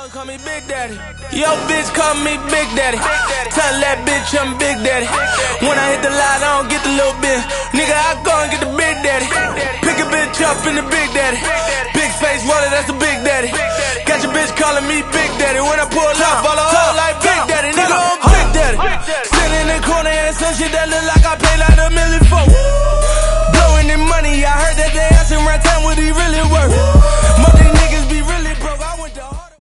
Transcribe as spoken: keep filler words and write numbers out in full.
Mama call me Big Daddy. Yo, bitch call me Big Daddy. Tell that bitch I'm Big Daddy. When I hit the line, I don't get the little bit. Nigga, I go and get the Big Daddy. Pick a bitch up in the Big Daddy. Big face wallet, that's the Big Daddy. Got your bitch calling me Big Daddy. When I pull up, follow up like Big Daddy. Nigga, I'm Big Daddy. Sitting in the corner and some shit that look like I pay like a million.